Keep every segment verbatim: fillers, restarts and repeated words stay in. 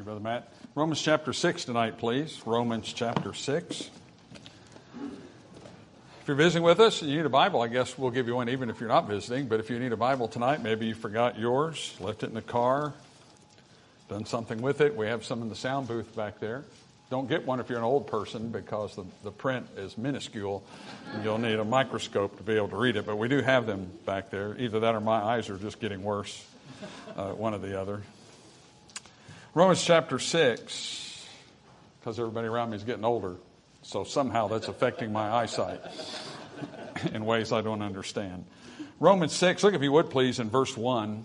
Brother Matt. Romans chapter six tonight, please. Romans chapter six. If you're visiting with us and you need a Bible, I guess we'll give you one even if you're not visiting. But if you need a Bible tonight, maybe you forgot yours, left it in the car, done something with it. We have some in the sound booth back there. Don't get one if you're an old person because the, the print is minuscule and you'll need a microscope to be able to read it. But we do have them back there. Either that or my eyes are just getting worse, uh, one or the other. Romans chapter six, because everybody around me is getting older, so somehow that's affecting my eyesight in ways I don't understand. Romans six, look if you would please in verse one.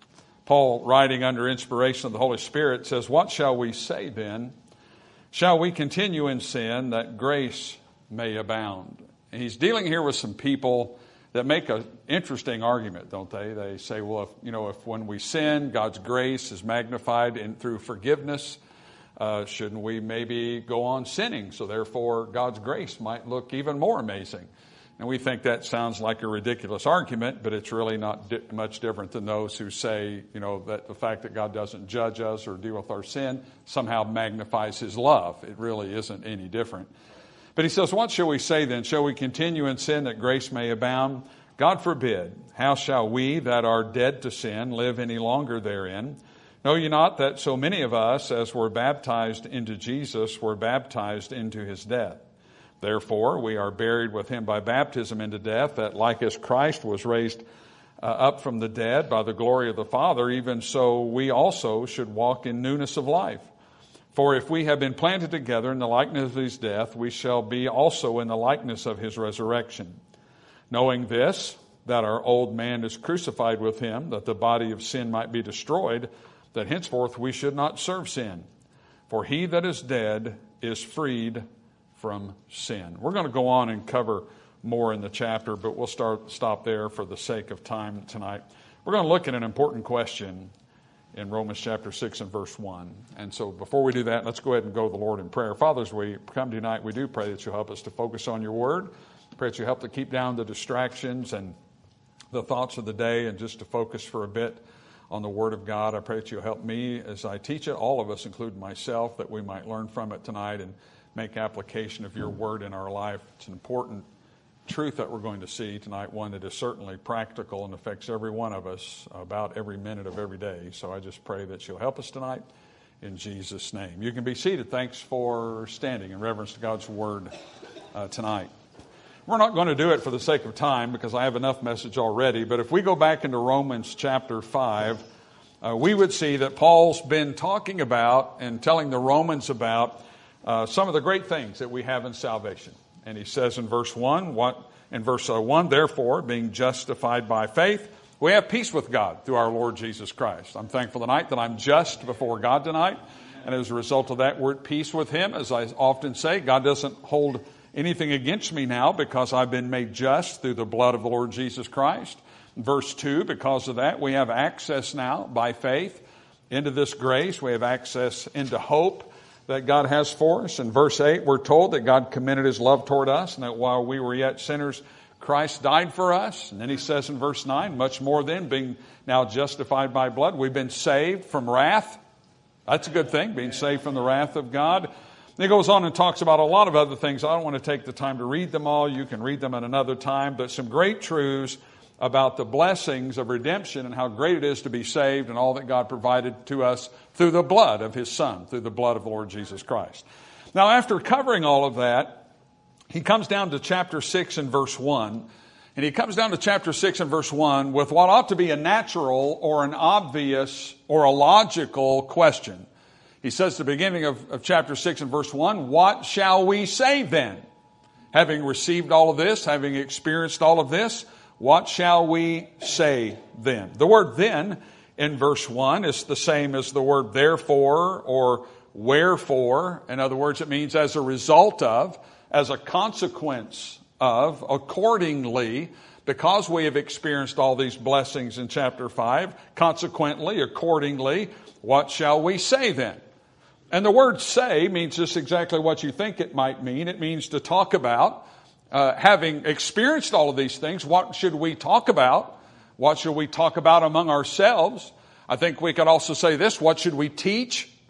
Paul, writing under inspiration of the Holy Spirit, says, "What shall we say then? Shall we continue in sin that grace may abound?" And he's dealing here with some people that make an interesting argument, don't they? They say, well, if, you know, if when we sin, God's grace is magnified in, through forgiveness, uh, shouldn't we maybe go on sinning? So therefore, God's grace might look even more amazing. And we think that sounds like a ridiculous argument, but it's really not di- much different than those who say, you know, that the fact that God doesn't judge us or deal with our sin somehow magnifies his love. It really isn't any different. But he says, what shall we say then? Shall we continue in sin that grace may abound? God forbid. How shall we that are dead to sin live any longer therein? Know ye not that so many of us as were baptized into Jesus were baptized into his death? Therefore, we are buried with him by baptism into death, that like as Christ was raised uh, up from the dead by the glory of the Father, even so we also should walk in newness of life. For if we have been planted together in the likeness of his death, we shall be also in the likeness of his resurrection. Knowing this, that our old man is crucified with him, that the body of sin might be destroyed, that henceforth we should not serve sin. For he that is dead is freed from sin. We're going to go on and cover more in the chapter, but we'll start stop there for the sake of time tonight. We're going to look at an important question in Romans chapter six and verse one. And so before we do that, let's go ahead and go to the Lord in prayer. Father, as we come tonight, we do pray that you'll help us to focus on your word. Pray that you help to keep down the distractions and the thoughts of the day and just to focus for a bit on the word of God. I pray that you'll help me as I teach it, all of us, including myself, that we might learn from it tonight and make application of your word in our life. It's an important truth that we're going to see tonight, one that is certainly practical and affects every one of us about every minute of every day. So I just pray that you'll help us tonight in Jesus' name. You can be seated. Thanks for standing in reverence to God's word uh, tonight. We're not going to do it for the sake of time because I have enough message already, but if we go back into Romans chapter five, uh, we would see that Paul's been talking about and telling the Romans about uh, some of the great things that we have in salvation. And he says in verse one, what, in verse one, therefore, being justified by faith, we have peace with God through our Lord Jesus Christ. I'm thankful tonight that I'm just before God tonight. And as a result of that, we're at peace with him. As I often say, God doesn't hold anything against me now because I've been made just through the blood of the Lord Jesus Christ. Verse two, because of that, we have access now by faith into this grace. We have access into hope that God has for us. In verse eight, we're told that God commended his love toward us and that while we were yet sinners, Christ died for us. And then he says in verse nine, much more then, being now justified by blood, we've been saved from wrath. That's a good thing, being saved from the wrath of God. And he goes on and talks about a lot of other things. I don't want to take the time to read them all. You can read them at another time. But some great truths about the blessings of redemption and how great it is to be saved and all that God provided to us through the blood of his Son, through the blood of the Lord Jesus Christ. Now, after covering all of that, he comes down to chapter six and verse one. And he comes down to chapter six and verse one with what ought to be a natural or an obvious or a logical question. He says at the beginning of, of chapter six and verse one, what shall we say then? Having received all of this, having experienced all of this, what shall we say then? The word then in verse one is the same as the word therefore or wherefore. In other words, it means as a result of, as a consequence of, accordingly, because we have experienced all these blessings in chapter five, consequently, accordingly, what shall we say then? And the word say means just exactly what you think it might mean. It means to talk about. Uh, having experienced all of these things, what should we talk about? What should we talk about among ourselves? I think we could also say this, what should we teach?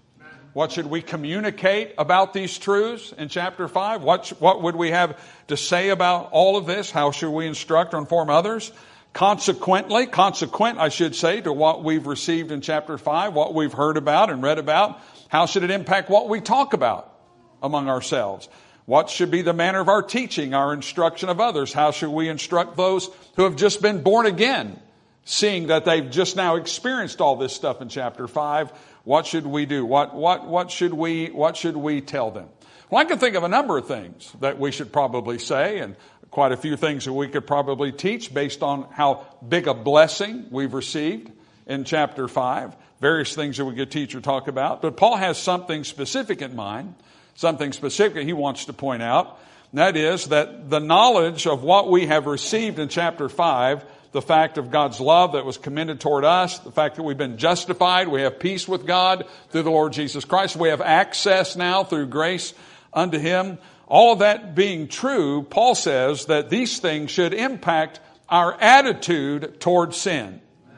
What should we communicate about these truths in chapter five? What, what would we have to say about all of this? How should we instruct or inform others? Consequently, consequent, I should say, to what we've received in chapter five, what we've heard about and read about, how should it impact what we talk about among ourselves? What should be the manner of our teaching, our instruction of others? How should we instruct those who have just been born again, seeing that they've just now experienced all this stuff in chapter five? What should we do? What, what, what should we, what should we tell them? Well, I can think of a number of things that we should probably say, and quite a few things that we could probably teach based on how big a blessing we've received in chapter five. Various things that we could teach or talk about. But Paul has something specific in mind, something specific he wants to point out. And that is that the knowledge of what we have received in chapter five, the fact of God's love that was commended toward us, the fact that we've been justified, we have peace with God through the Lord Jesus Christ, we have access now through grace unto Him. All of that being true, Paul says that these things should impact our attitude toward sin.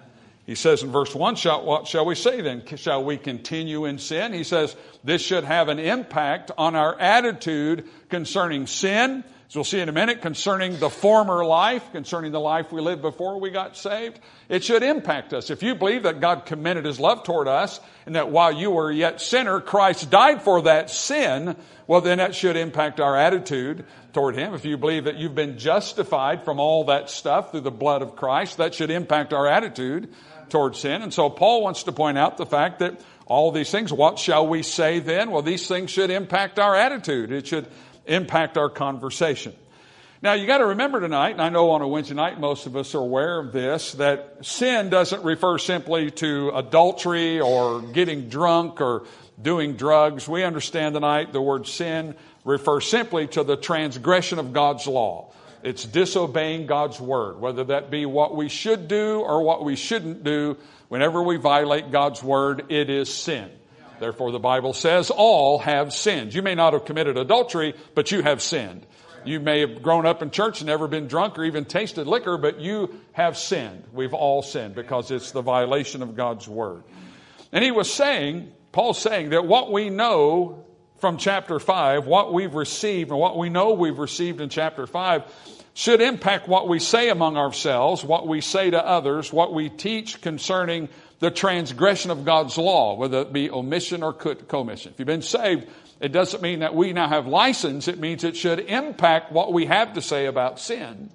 He says in verse one, shall, what shall we say then? Shall we continue in sin? He says this should have an impact on our attitude concerning sin. As we'll see in a minute, concerning the former life, concerning the life we lived before we got saved. It should impact us. If you believe that God commended His love toward us, and that while you were yet sinner, Christ died for that sin, well, then that should impact our attitude toward Him. If you believe that you've been justified from all that stuff through the blood of Christ, that should impact our attitude toward sin. And so Paul wants to point out the fact that all these things, what shall we say then? Well, these things should impact our attitude. It should impact our conversation. Now, you got to remember tonight, and I know on a Wednesday night most of us are aware of this, that sin doesn't refer simply to adultery or getting drunk or doing drugs. We understand tonight the word sin refers simply to the transgression of God's law. It's disobeying God's word, whether that be what we should do or what we shouldn't do. Whenever we violate God's word, it is sin. Therefore, the Bible says all have sinned. You may not have committed adultery, but you have sinned. You may have grown up in church and never been drunk or even tasted liquor, but you have sinned. We've all sinned because it's the violation of God's word. And he was saying, Paul's saying that what we know from chapter five, what we've received and what we know we've received in chapter five should impact what we say among ourselves, what we say to others, what we teach concerning the transgression of God's law, whether it be omission or commission. If you've been saved, it doesn't mean that we now have license. It means it should impact what we have to say about sin.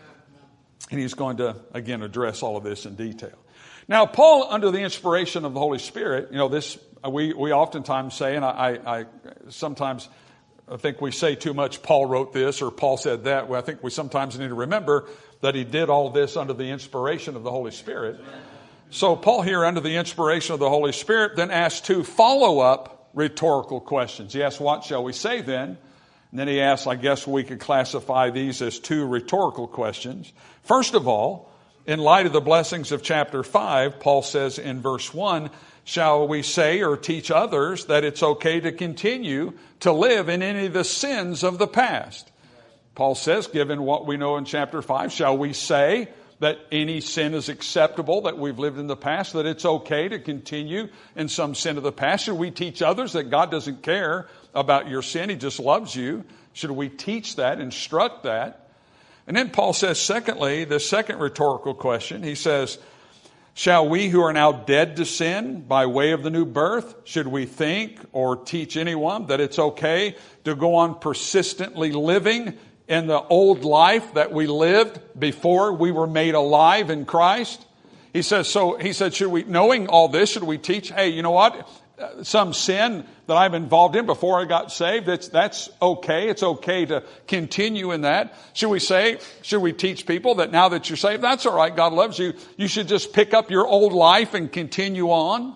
And he's going to, again, address all of this in detail. Now, Paul, under the inspiration of the Holy Spirit, you know, this we, we oftentimes say, and I, I sometimes I think we say too much, Paul wrote this or Paul said that. Well, I think we sometimes need to remember that he did all this under the inspiration of the Holy Spirit. So Paul here, under the inspiration of the Holy Spirit, then asked two follow-up rhetorical questions. He asked, what shall we say then? And then he asked, I guess we could classify these as two rhetorical questions. First of all, in light of the blessings of chapter five, Paul says in verse one, shall we say or teach others that it's okay to continue to live in any of the sins of the past? Paul says, given what we know in chapter five, shall we say that any sin is acceptable that we've lived in the past, that it's okay to continue in some sin of the past? Should we teach others that God doesn't care about your sin? He just loves you. Should we teach that, instruct that? And then Paul says, secondly, the second rhetorical question, he says, shall we who are now dead to sin by way of the new birth, should we think or teach anyone that it's okay to go on persistently living in the old life that we lived before we were made alive in Christ? He says, so he said, should we, knowing all this, should we teach, hey, you know what? Some sin that I'm involved in before I got saved, that's, that's okay. It's okay to continue in that. Should we say, should we teach people that now that you're saved, that's all right, God loves you. You should just pick up your old life and continue on?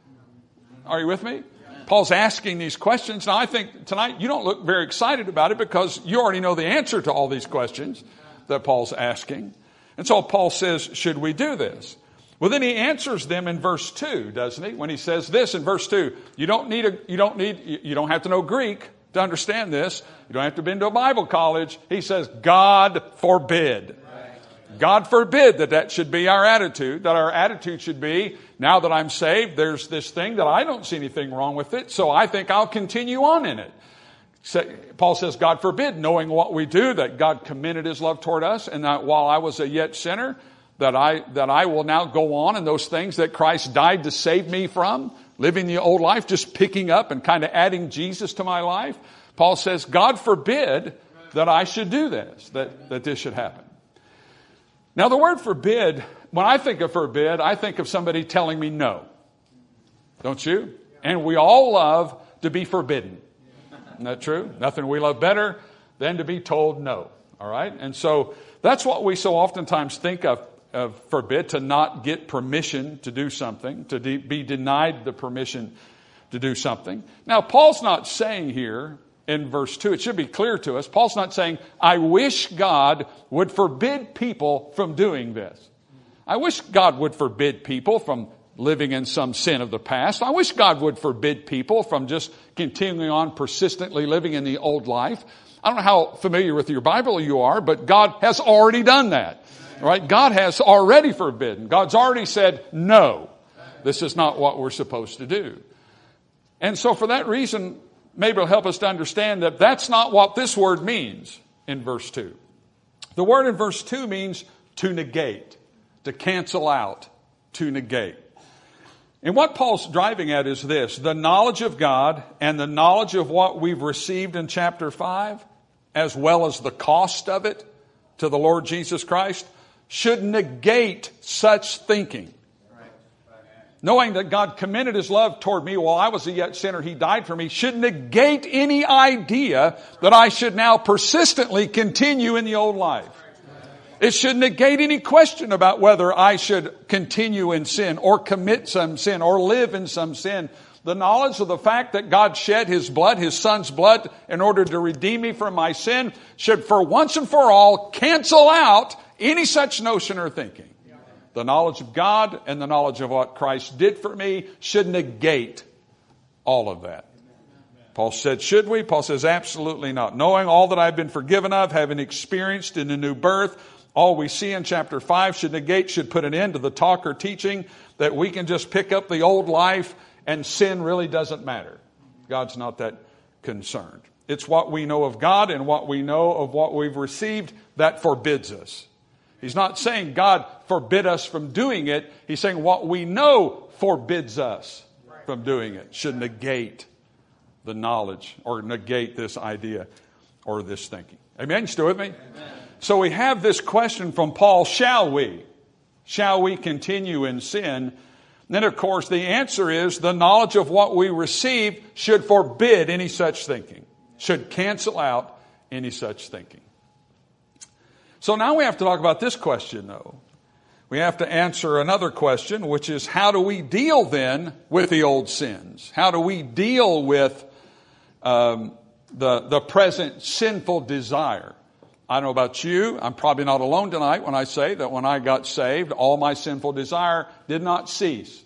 Are you with me? Paul's asking these questions. Now, I think tonight you don't look very excited about it because you already know the answer to all these questions that Paul's asking. And so Paul says, should we do this? Well, then he answers them in verse two, doesn't he? When he says this in verse two, you don't need a, you don't need, you don't have to know Greek to understand this. You don't have to have been to a Bible college. He says, God forbid. God forbid that that should be our attitude, that our attitude should be, now that I'm saved, there's this thing that I don't see anything wrong with it, so I think I'll continue on in it. Paul says, God forbid, knowing what we do, that God commended his love toward us, and that while I was a yet sinner, that I, that I will now go on in those things that Christ died to save me from, living the old life, just picking up and kind of adding Jesus to my life. Paul says, God forbid that I should do this, that, that this should happen. Now, the word forbid, when I think of forbid, I think of somebody telling me no. Don't you? And we all love to be forbidden. Isn't that true? Nothing we love better than to be told no. All right? And so that's what we so oftentimes think of, of forbid, to not get permission to do something, to de- be denied the permission to do something. Now, Paul's not saying here in verse two, it should be clear to us, Paul's not saying, I wish God would forbid people from doing this. I wish God would forbid people from living in some sin of the past. I wish God would forbid people from just continuing on persistently living in the old life. I don't know how familiar with your Bible you are, but God has already done that. Right? God has already forbidden. God's already said, no, this is not what we're supposed to do. And so for that reason, maybe it'll help us to understand that that's not what this word means in verse two. The word in verse two means to negate, to cancel out, to negate. And what Paul's driving at is this: the knowledge of God and the knowledge of what we've received in chapter five, as well as the cost of it to the Lord Jesus Christ, should negate such thinking. Knowing that God commended his love toward me while I was a yet sinner, he died for me, should negate any idea that I should now persistently continue in the old life. It should negate any question about whether I should continue in sin or commit some sin or live in some sin. The knowledge of the fact that God shed his blood, his son's blood, in order to redeem me from my sin should for once and for all cancel out any such notion or thinking. The knowledge of God and the knowledge of what Christ did for me should negate all of that. Paul said, should we? Paul says, absolutely not. Knowing all that I've been forgiven of, having experienced in a new birth, all we see in chapter five should negate, should put an end to the talk or teaching that we can just pick up the old life and sin really doesn't matter. God's not that concerned. It's what we know of God and what we know of what we've received that forbids us. He's not saying God forbid us from doing it. He's saying what we know forbids us from doing it. Should negate the knowledge or negate this idea or this thinking. Amen? You still with me? Amen. So we have this question from Paul, shall we? Shall we continue in sin? And then, of course, the answer is the knowledge of what we receive should forbid any such thinking. Should cancel out any such thinking. So now we have to talk about this question, though. We have to answer another question, which is how do we deal then with the old sins? How do we deal with um, the, the present sinful desire? I don't know about you. I'm probably not alone tonight when I say that when I got saved, all my sinful desire did not cease.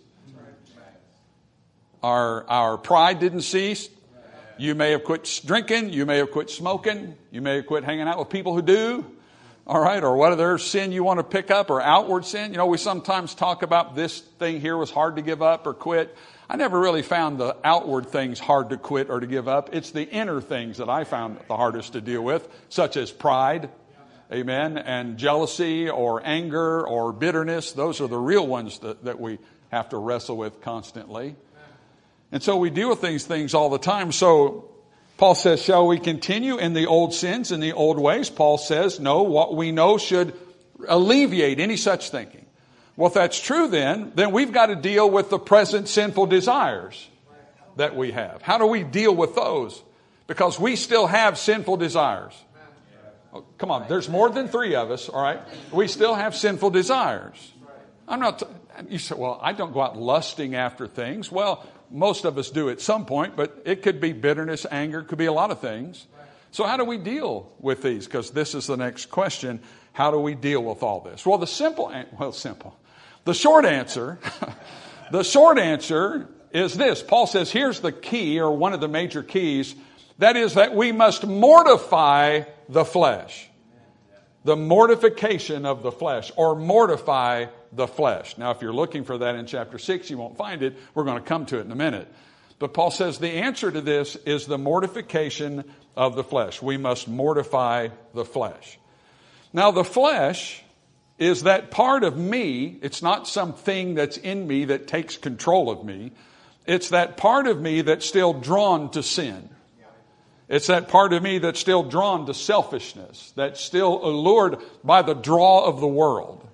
Our, our pride didn't cease. You may have quit drinking. You may have quit smoking. You may have quit hanging out with people who do. All right, or what other sin you want to pick up, or outward sin. You know, we sometimes talk about this thing here was hard to give up or quit. I never really found the outward things hard to quit or to give up. It's the inner things that I found the hardest to deal with, such as pride, amen, and jealousy or anger or bitterness. Those are the real ones that, that we have to wrestle with constantly. And so we deal with these things all the time. So Paul says, shall we continue in the old sins, in the old ways? Paul says, no, what we know should alleviate any such thinking. Well, if that's true then, then we've got to deal with the present sinful desires that we have. How do we deal with those? Because we still have sinful desires. Oh, come on, there's more than three of us, all right? We still have sinful desires. I'm not, t- you say, well, I don't go out lusting after things. Well, most of us do at some point, but it could be bitterness, anger, it could be a lot of things. So how do we deal with these? Because this is the next question. How do we deal with all this? Well, the simple, well, simple. The short answer, the short answer is this. Paul says, here's the key, or one of the major keys. That is that we must mortify the flesh. the mortification of the flesh, or mortify the flesh. Now, if you're looking for that in chapter six, you won't find it. We're going to come to it in a minute. But Paul says the answer to this is the mortification of the flesh. We must mortify the flesh. Now, the flesh is that part of me. It's not something that's in me that takes control of me. It's that part of me that's still drawn to sin. It's that part of me that's still drawn to selfishness, that's still allured by the draw of the world.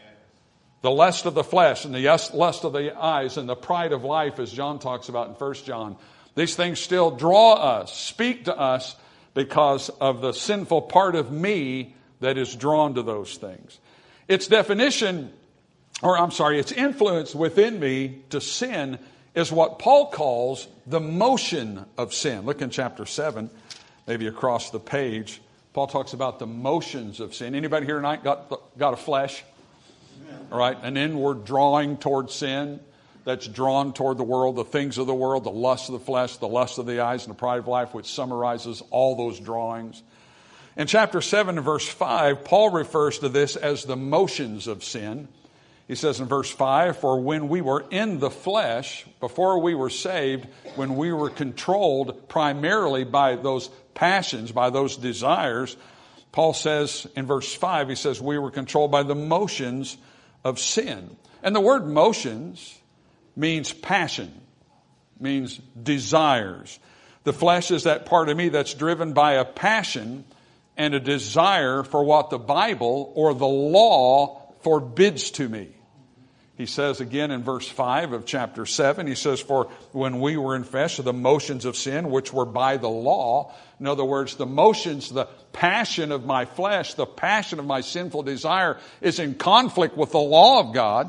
The lust of the flesh and the lust of the eyes and the pride of life, as John talks about in First John. These things still draw us, speak to us, because of the sinful part of me that is drawn to those things. Its definition, or I'm sorry, its influence within me to sin is what Paul calls the motion of sin. Look in chapter seven, maybe across the page. Paul talks about the motions of sin. Anybody here tonight got, got a flesh? All right, an inward drawing toward sin that's drawn toward the world, the things of the world, the lust of the flesh, the lust of the eyes, and the pride of life, which summarizes all those drawings. In chapter seven and verse five, Paul refers to this as the motions of sin. He says in verse five, for when we were in the flesh, before we were saved, when we were controlled primarily by those passions, by those desires, Paul says in verse five, he says, we were controlled by the motions of sin. And the word motions means passion, means desires. The flesh is that part of me that's driven by a passion and a desire for what the Bible or the law forbids to me. He says again in verse five of chapter seven, he says, for when we were in flesh, the motions of sin, which were by the law. In other words, the motions, the passion of my flesh, the passion of my sinful desire is in conflict with the law of God.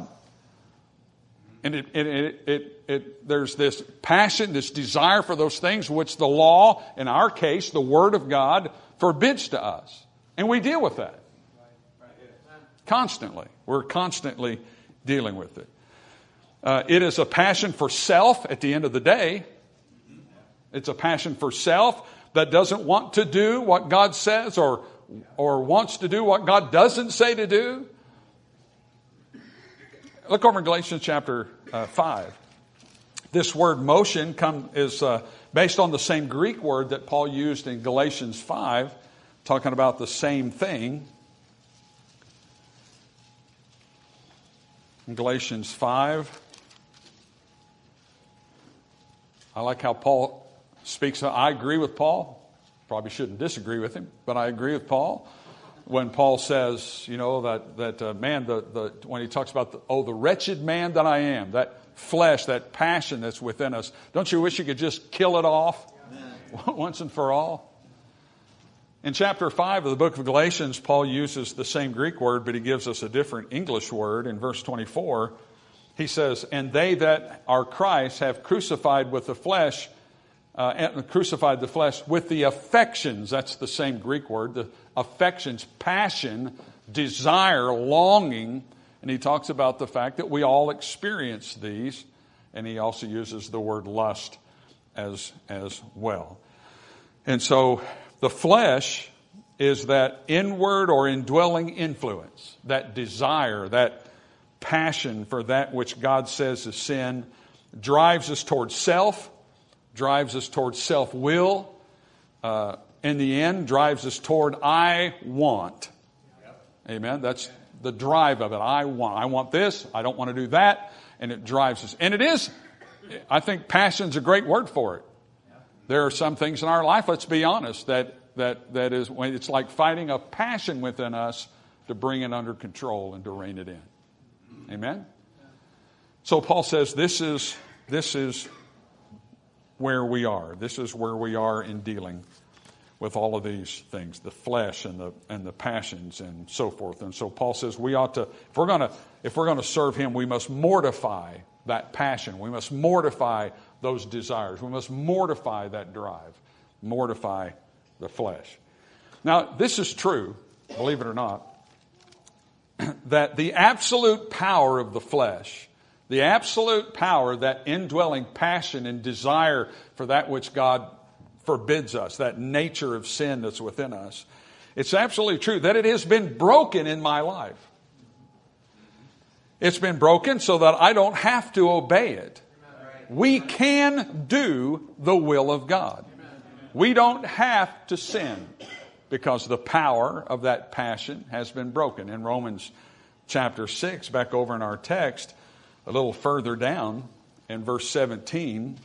And it, it, it, it, it, there's this passion, this desire for those things which the law, in our case, the Word of God, forbids to us. And we deal with that constantly. We're constantly dealing with it. Uh, it is a passion for self at the end of the day. It's a passion for self that doesn't want to do what God says or, or wants to do what God doesn't say to do. Look over in Galatians chapter uh, five. This word motion come, is uh, based on the same Greek word that Paul used in Galatians five, talking about the same thing. In Galatians five, I like how Paul speaks. I agree with Paul. Probably shouldn't disagree with him, but I agree with Paul. When Paul says, you know, that, that uh, man, the, the, when he talks about, the, oh, the wretched man that I am, that flesh, that passion that's within us, don't you wish you could just kill it off once and for all? In chapter five of the book of Galatians, Paul uses the same Greek word, but he gives us a different English word. In verse twenty-four, he says, and they that are Christ have crucified with the flesh, uh, crucified the flesh with the affections. That's the same Greek word, the affections, passion, desire, longing. And he talks about the fact that we all experience these. And he also uses the word lust as, as well. And so the flesh is that inward or indwelling influence, that desire, that passion for that which God says is sin, drives us towards self, drives us towards self-will, uh, in the end, drives us toward I want. Amen? That's the drive of it. I want. I want this. I don't want to do that. And it drives us. And it is, I think passion's a great word for it. There are some things in our life, let's be honest, that that that is when it's like fighting a passion within us to bring it under control and to rein it in. Amen? So Paul says this is this is where we are. This is where we are in dealing with all of these things, the flesh and the and the passions and so forth. And so Paul says we ought to, if we're gonna if we're gonna serve him, we must mortify that passion. We must mortify those desires. We must mortify that drive. Mortify the flesh. Now, this is true, believe it or not, that the absolute power of the flesh, the absolute power, that indwelling passion and desire for that which God forbids us, that nature of sin that's within us, It's absolutely true that it has been broken in my life. It's been broken so that I don't have to obey it. We can do the will of God. We don't have to sin because the power of that passion has been broken. In Romans chapter six, back over in our text, a little further down in verse seventeen,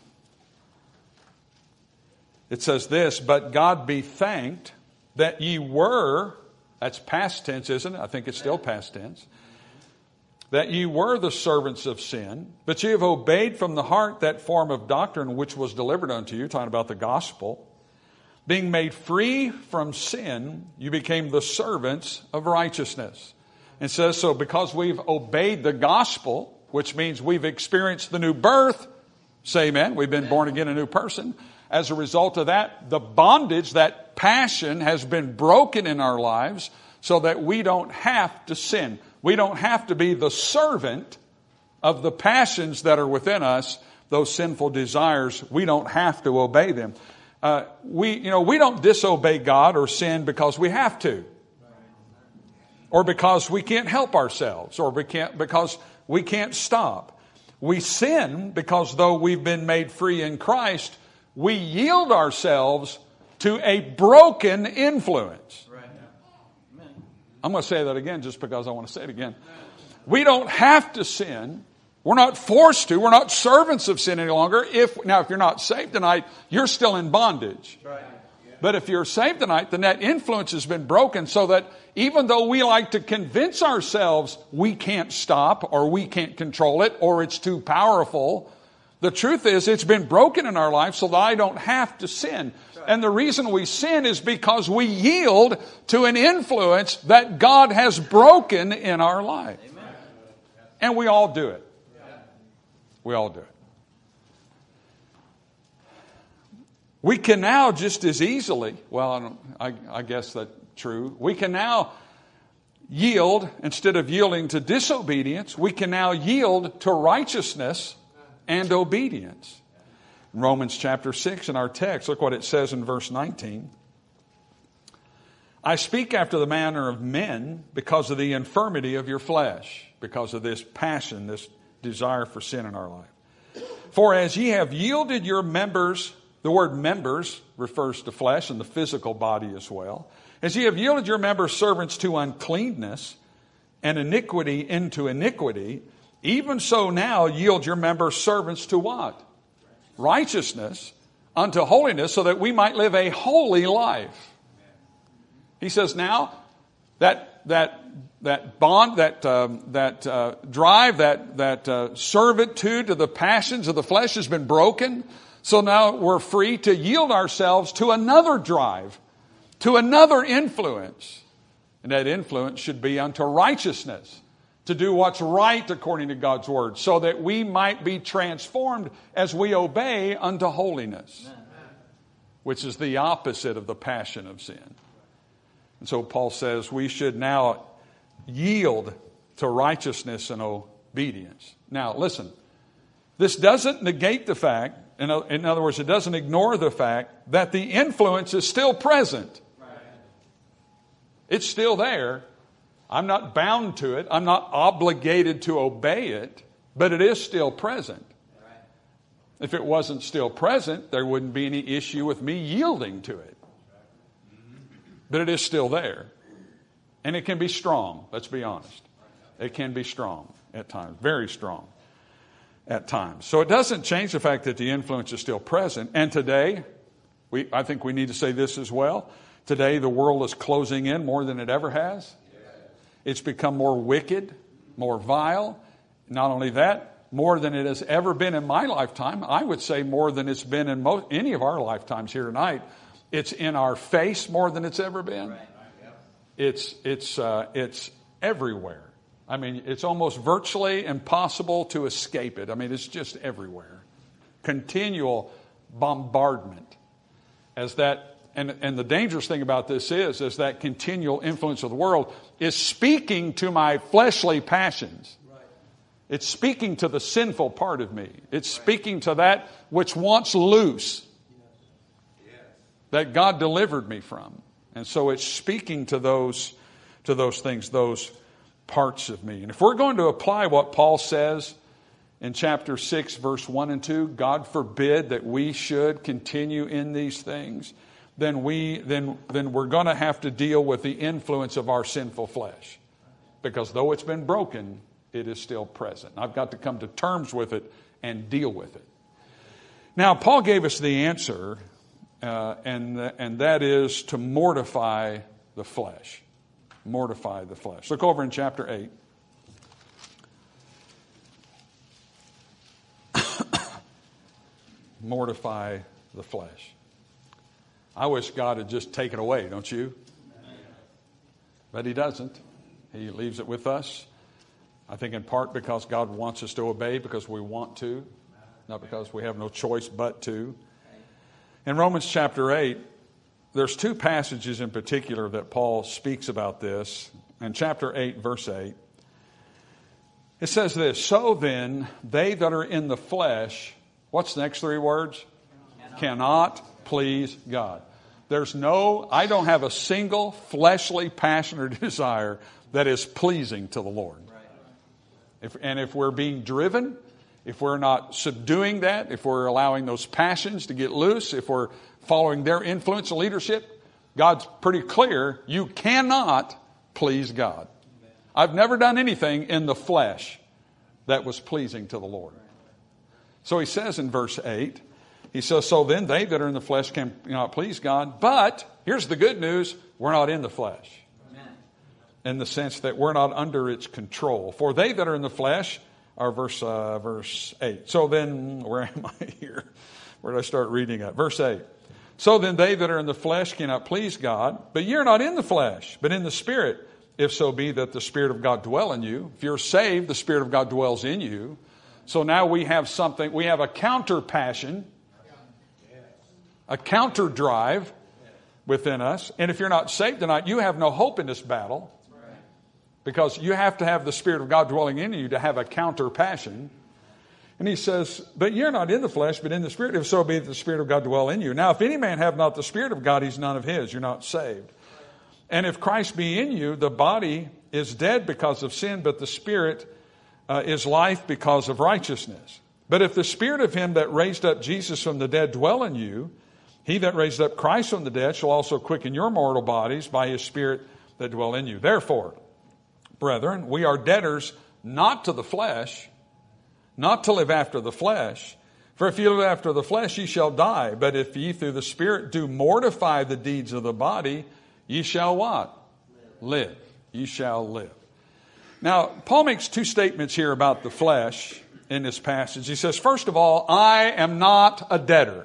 it says this, "But God be thanked that ye were," that's past tense, isn't it? I think it's still past tense. "That ye were the servants of sin, but ye have obeyed from the heart that form of doctrine which was delivered unto you," talking about the gospel. "Being made free from sin, you became the servants of righteousness." And says, so because we've obeyed the gospel, which means we've experienced the new birth, say amen, we've been born again a new person. As a result of that, the bondage, that passion has been broken in our lives so that we don't have to sin. We don't have to be the servant of the passions that are within us, those sinful desires. We don't have to obey them. Uh, we, you know, we don't disobey God or sin because we have to, or because we can't help ourselves, or we can't, because we can't stop. We sin because though we've been made free in Christ, we yield ourselves to a broken influence. I'm going to say that again just because I want to say it again. We don't have to sin. We're not forced to. We're not servants of sin any longer. If now, if you're not saved tonight, you're still in bondage. But if you're saved tonight, then that influence has been broken so that even though we like to convince ourselves we can't stop or we can't control it or it's too powerful, the truth is it's been broken in our life so that I don't have to sin. And the reason we sin is because we yield to an influence that God has broken in our life. And we all do it. We all do it. We can now just as easily, well, I, don't, I, I guess that's true. We can now yield, instead of yielding to disobedience, we can now yield to righteousness and obedience. In Romans chapter six in our text, look what it says in verse nineteen. "I speak after the manner of men because of the infirmity of your flesh," because of this passion, this desire for sin in our life. "For as ye have yielded your members," the word members refers to flesh and the physical body as well. "As ye have yielded your members servants to uncleanness and iniquity into iniquity, even so now yield your members servants to" what? Righteousness unto holiness, so that we might live a holy life. He says now that that that bond, that um, that uh, drive, that that uh, servitude to the passions of the flesh has been broken. So now we're free to yield ourselves to another drive, to another influence, and that influence should be unto righteousness, to do what's right according to God's word, so that we might be transformed as we obey unto holiness, which is the opposite of the passion of sin. And so Paul says we should now yield to righteousness and obedience. Now, listen, this doesn't negate the fact, in other words, it doesn't ignore the fact that the influence is still present. It's still there. I'm not bound to it. I'm not obligated to obey it, but it is still present. If it wasn't still present, there wouldn't be any issue with me yielding to it. But it is still there. And it can be strong, let's be honest. It can be strong at times, very strong at times. So it doesn't change the fact that the influence is still present. And today, we, I think we need to say this as well. Today, the world is closing in more than it ever has. It's become more wicked, more vile. Not only that, more than it has ever been in my lifetime. I would say more than it's been in most, any of our lifetimes here tonight. It's in our face more than it's ever been. It's it's uh, it's everywhere. I mean, it's almost virtually impossible to escape it. I mean, it's just everywhere. Continual bombardment. As that, and, and the dangerous thing about this is, is that continual influence of the world is speaking to my fleshly passions. It's speaking to the sinful part of me. It's speaking to that which once loose, that God delivered me from. And so it's speaking to those, to those things, those parts of me. And if we're going to apply what Paul says in chapter six, verse one and two, God forbid that we should continue in these things, then we then then we're going to have to deal with the influence of our sinful flesh. Because though it's been broken, it is still present. I've got to come to terms with it and deal with it. Now, Paul gave us the answer, uh, and and that is to mortify the flesh. Mortify the flesh. Look over in chapter eight. Mortify the flesh. I wish God had just taken it away, don't you? But he doesn't. He leaves it with us. I think in part because God wants us to obey because we want to, not because we have no choice but to. In Romans chapter eight, there's two passages in particular that Paul speaks about this. In chapter eight, verse eight, it says this, so then they that are in the flesh, what's the next three words? Cannot, Cannot please God. There's no, I don't have a single fleshly passion or desire that is pleasing to the Lord. If, and if we're being driven, if we're not subduing that, if we're allowing those passions to get loose, if we're following their influence and leadership, God's pretty clear, you cannot please God. I've never done anything in the flesh that was pleasing to the Lord. So he says in verse eight, he says, so then they that are in the flesh cannot please God, but here's the good news, we're not in the flesh. In the sense that we're not under its control. For they that are in the flesh are verse uh, verse eight. So then, where am I here? Where did I start reading at? Verse eight. So then they that are in the flesh cannot please God, but you're not in the flesh, but in the Spirit, if so be that the Spirit of God dwell in you. If you're saved, the Spirit of God dwells in you. So now we have something, we have a counter passion, a counter drive within us. And if you're not saved tonight, you have no hope in this battle. Because you have to have the Spirit of God dwelling in you to have a counter passion. And he says, but you're not in the flesh, but in the Spirit, if so be that the Spirit of God dwell in you. Now, if any man have not the Spirit of God, he's none of his. You're not saved. And if Christ be in you, the body is dead because of sin, but the Spirit uh, is life because of righteousness. But if the Spirit of him that raised up Jesus from the dead dwell in you, he that raised up Christ from the dead shall also quicken your mortal bodies by his Spirit that dwell in you. Therefore, brethren, we are debtors not to the flesh, not to live after the flesh. For if you live after the flesh, ye shall die. But if ye through the Spirit do mortify the deeds of the body, ye shall what? Live. live. Ye shall live. Now, Paul makes two statements here about the flesh in this passage. He says, first of all, I am not a debtor.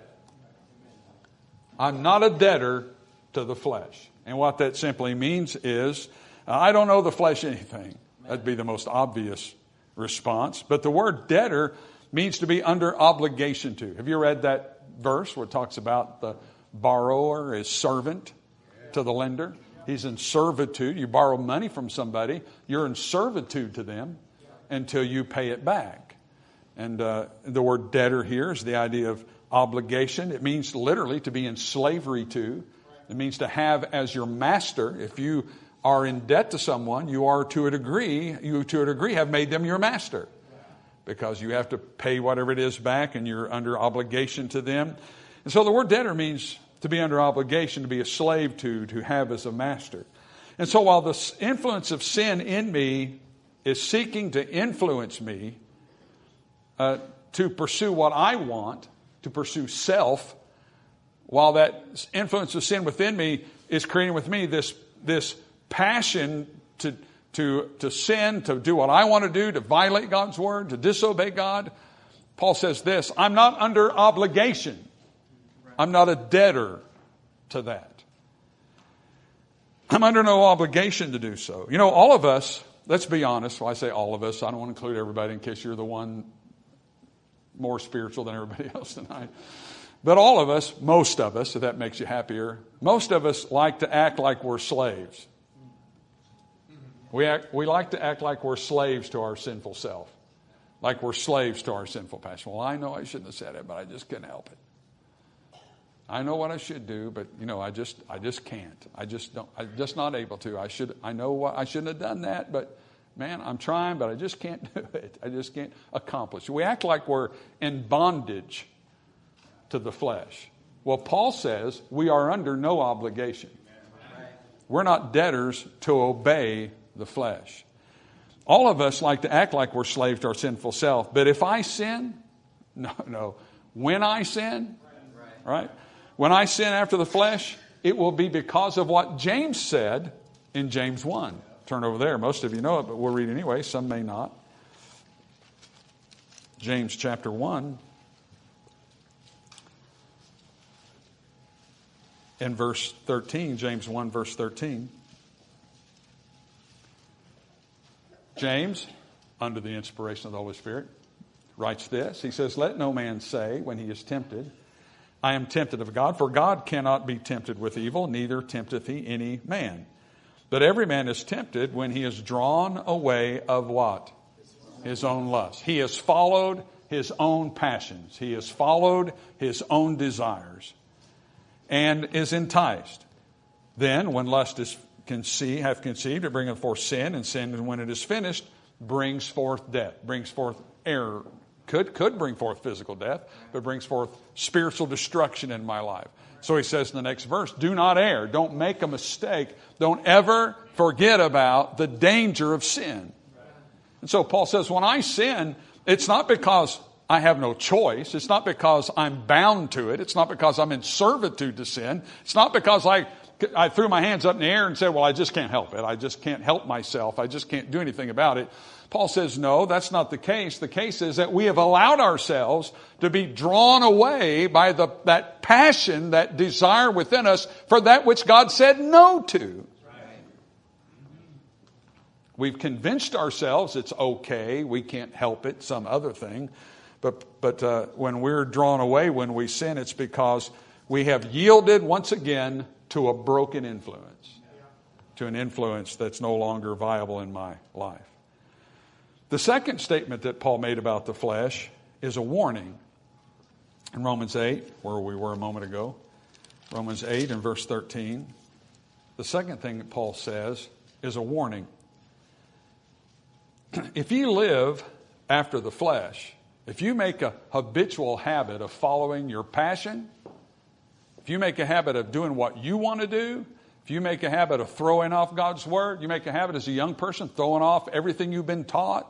I'm not a debtor to the flesh. And what that simply means is, I don't owe the flesh anything. That'd be the most obvious response. But the word debtor means to be under obligation to. Have you read that verse where it talks about the borrower is servant to the lender? He's in servitude. You borrow money from somebody, you're in servitude to them until you pay it back. And uh, the word debtor here is the idea of obligation. It means literally to be in slavery to. It means to have as your master. If you are in debt to someone, you are to a degree, you to a degree have made them your master. Because you have to pay whatever it is back and you're under obligation to them. And so the word debtor means to be under obligation, to be a slave to, to have as a master. And so while the influence of sin in me is seeking to influence me uh, to pursue what I want, to pursue self, while that influence of sin within me is creating with me this, this passion to, to, to sin, to do what I want to do, to violate God's word, to disobey God, Paul says this, I'm not under obligation. I'm not a debtor to that. I'm under no obligation to do so. You know, all of us, let's be honest, when I say all of us, I don't want to include everybody in case you're the one more spiritual than everybody else tonight. But all of us, most of us, if that makes you happier, most of us like to act like we're slaves. We act, we like to act like we're slaves to our sinful self. Like we're slaves to our sinful passion. Well, I know I shouldn't have said it, but I just couldn't help it. I know what I should do, but you know, I just, I just can't. I just don't. I'm just not able to. I should. I know what I shouldn't have done that, but man, I'm trying, but I just can't do it. I just can't accomplish. We act like we're in bondage to the flesh. Well, Paul says we are under no obligation. We're not debtors to obey the flesh. All of us like to act like we're slaves to our sinful self. But if I sin, no, no. When I sin, right? When I sin after the flesh, it will be because of what James said in James one. Turn over there. Most of you know it, but we'll read anyway. Some may not. James chapter one. In verse thirteen, James one, verse thirteen. James, under the inspiration of the Holy Spirit, writes this. He says, let no man say when he is tempted, I am tempted of God, for God cannot be tempted with evil, neither tempteth he any man. But every man is tempted when he is drawn away of what? His own lust. He has followed his own passions. He has followed his own desires and is enticed. Then, when lust is conceived, have conceived, it bringeth forth sin, and sin, when it is finished, brings forth death, brings forth error. Could, could bring forth physical death, but brings forth spiritual destruction in my life. So he says in the next verse, do not err. Don't make a mistake. Don't ever forget about the danger of sin. And so Paul says, when I sin, it's not because I have no choice. It's not because I'm bound to it. It's not because I'm in servitude to sin. It's not because I, I threw my hands up in the air and said, well, I just can't help it. I just can't help myself. I just can't do anything about it. Paul says, no, that's not the case. The case is that we have allowed ourselves to be drawn away by the, that passion, that desire within us for that which God said no to. Right. We've convinced ourselves it's okay, we can't help it, some other thing. But, but uh, when we're drawn away, when we sin, it's because we have yielded once again to a broken influence, to an influence that's no longer viable in my life. The second statement that Paul made about the flesh is a warning. In Romans eight, where we were a moment ago, Romans eight and verse thirteen, the second thing that Paul says is a warning. If you live after the flesh, if you make a habitual habit of following your passion, if you make a habit of doing what you want to do, if you make a habit of throwing off God's word, you make a habit as a young person throwing off everything you've been taught,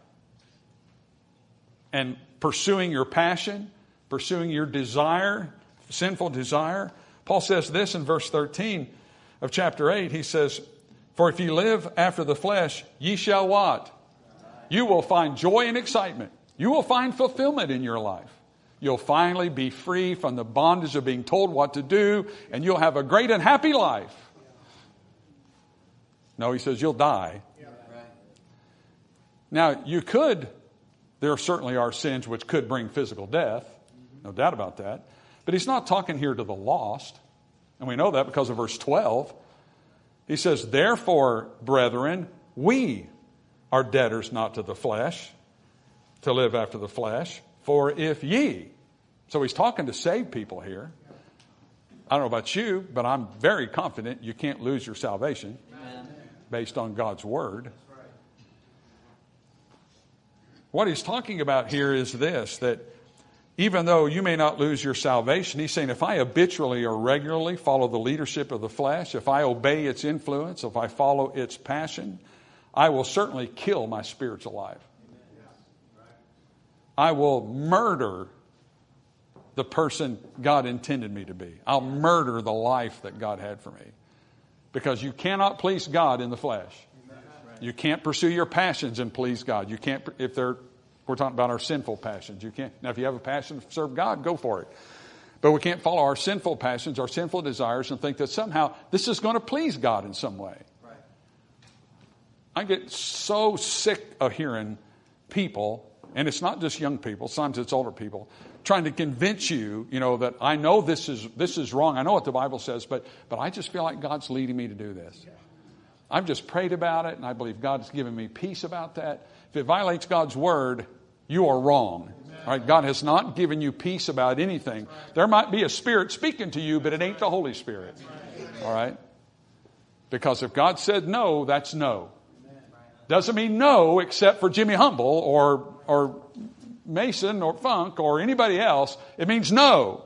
and pursuing your passion, pursuing your desire, sinful desire. Paul says this in verse thirteen of chapter eight. He says, for if ye live after the flesh, ye shall what? You will find joy and excitement. You will find fulfillment in your life. You'll finally be free from the bondage of being told what to do, and you'll have a great and happy life. No, he says you'll die. Now, you could... There certainly are sins which could bring physical death. No doubt about that. But he's not talking here to the lost. And we know that because of verse twelve. He says, therefore, brethren, we are debtors not to the flesh, to live after the flesh. For if ye... So he's talking to saved people here. I don't know about you, but I'm very confident you can't lose your salvation based on God's word. What he's talking about here is this, that even though you may not lose your salvation, he's saying if I habitually or regularly follow the leadership of the flesh, if I obey its influence, if I follow its passion, I will certainly kill my spiritual life. I will murder the person God intended me to be. I'll murder the life that God had for me. Because you cannot please God in the flesh. You can't pursue your passions and please God. You can't, if they're, we're talking about our sinful passions. You can't. Now, if you have a passion to serve God, go for it. But we can't follow our sinful passions, our sinful desires, and think that somehow this is going to please God in some way. Right. I get so sick of hearing people, and it's not just young people, sometimes it's older people, trying to convince you, you know, that I know this is this is wrong. I know what the Bible says, but but I just feel like God's leading me to do this. Yeah. I've just prayed about it, and I believe God's given me peace about that. If it violates God's word, you are wrong. All right, God has not given you peace about anything. There might be a spirit speaking to you, but it ain't the Holy Spirit. All right? Because if God said no, that's no. Doesn't mean no except for Jimmy Humble or or Mason or Funk or anybody else. It means no.